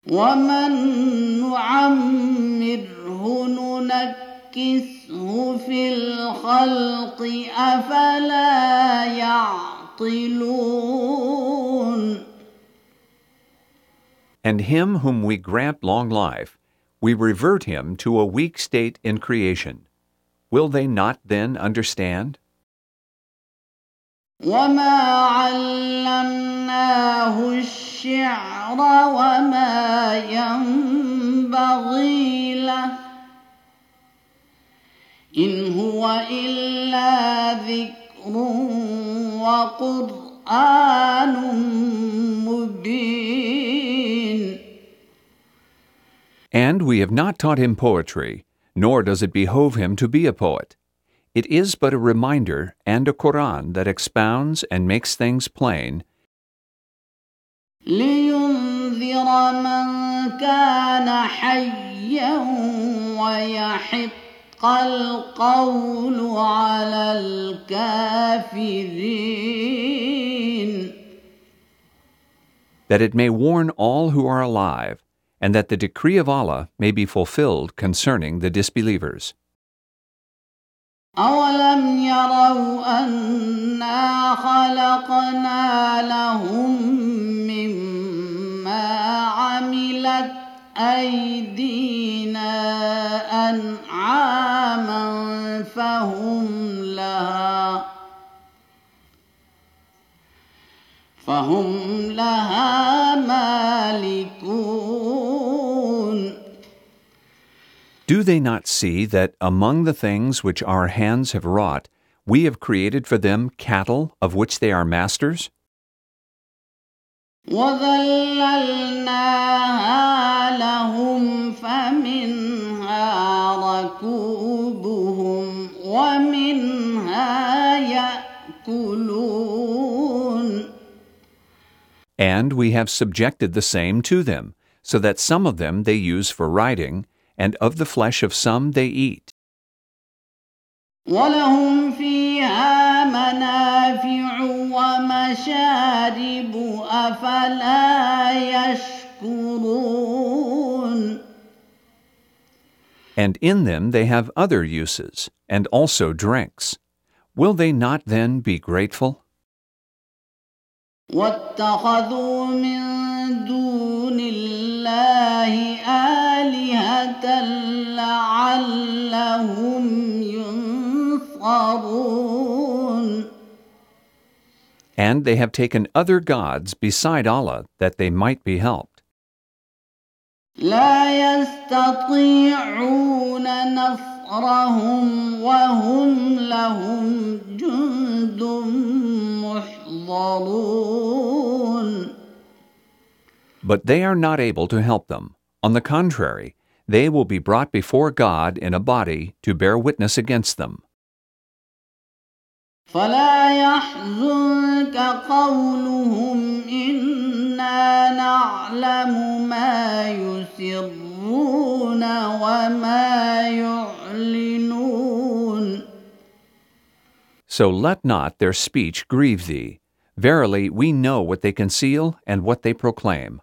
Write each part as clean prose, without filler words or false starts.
ومن نعمره ننكسه في الخلق أفلا يعقلون. And him whom we grant long life, we revert him to a weak state in creation. Will they not then understand? وما علمناه الشعر وما ينبغي له إن هو إلا ذكر وقرآن مبين. And we have not taught him poetry, nor does it behove him to be a poet. It is but a reminder and a Quran that expounds and makes things plain, لينذر من كان حيا ويحق القول على الكافرين. that it may warn all who are alive, and that the decree of Allah may be fulfilled concerning the disbelievers. أولم يروا أنا خلقنا لهم مما عملت أيدينا أنعاما فهم لها مالكون. Do they not see that among the things which our hands have wrought, we have created for them cattle of which they are masters? وَذَلَّلْنَاهَا لَهُمْ فَمِنْهَا رَكُوبُهُمْ وَمِنْهَا يَأْكُلُونَ. And we have subjected the same to them, so that some of them they use for riding, and of the flesh of some they eat. وَلَهُمْ فِيهَا مَنَافِعُ وَمَشَارِبُ أَفَلَا يَشْكُرُونَ. And in them they have other uses, and also drinks. Will they not then be grateful? وَاتَّخَذُوا مِن دُونِ اللَّهِ آلِهَةً لَعَلَّهُمْ يُنصَرُونَ. And they have taken other gods beside Allah that they might be helped. لا يستطيعون نصرهم وهم لهم جند محضرون. But they are not able to help them. On the contrary, they will be brought before God in a body to bear witness against them. فلا يحزنك قولهم إنا نعلم ما يسرون وما يعلنون. So let not their speech grieve thee. Verily, we know what they conceal and what they proclaim.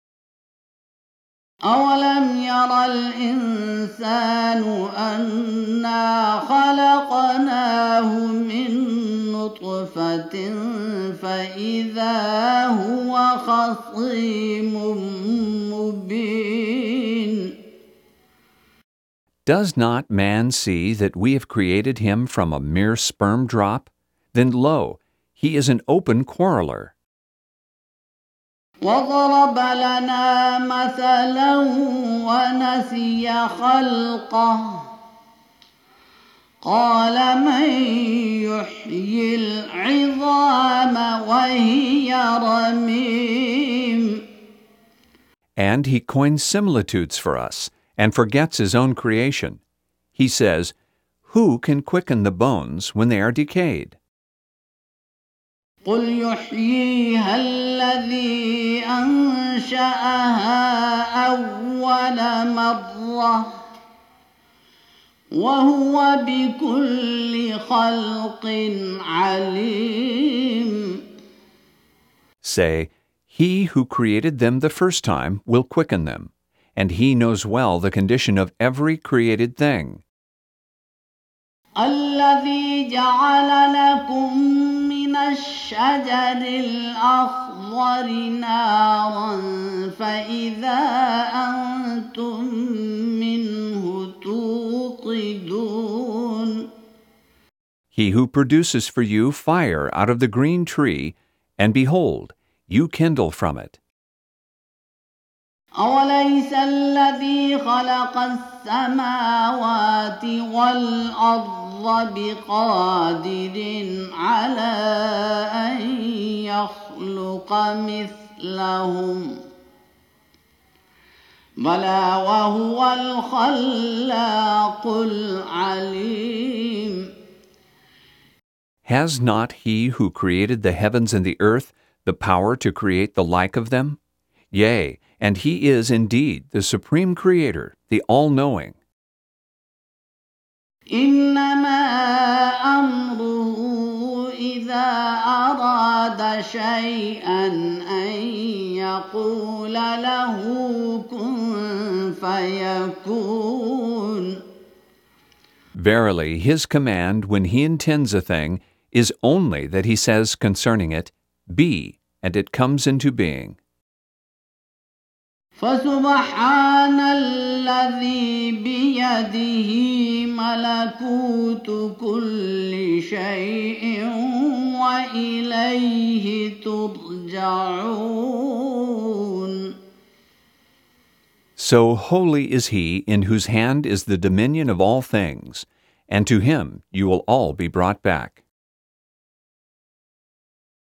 أولم ير الإنسان أنا خلقناه من نطفة فإذا هو خصيم مبين. Does not man see that we have created him from a mere sperm drop? Then lo, he is an open quarreler. وضرب لنا مثلا ونسي خلقه قال من يحيي العظام وهي رميم. And he coins similitudes for us, and forgets his own creation. He says, who can quicken the bones when they are decayed? قل يحييها الذي أنشأها أول مرة وهو بكل خلق عليم. Say, He who created them the first time will quicken them, and he knows well the condition of every created thing. الذي جعل لكم من الشجر الأخضر نارا فإذا أنتم منه توقدون. He who produces for you fire out of the green tree, and behold, you kindle from it. أوليس الذي خلق السماوات والأرض بقادر على أن يخلق مثلهم بلى وهو الخلاق العليم. Has not he who created the heavens and the earth the power to create the like of them? Yea, and he is indeed the supreme creator, the all-knowing. إنما أمره إذا أراد شيئا أن يقول له كن فيكون. Verily, his command when he intends a thing is only that he says concerning it, Be, and it comes into being. فسبحان الذي بيده ملكوت كل شيء وإليه ترجعون. So holy is he in whose hand is the dominion of all things, and to him you will all be brought back.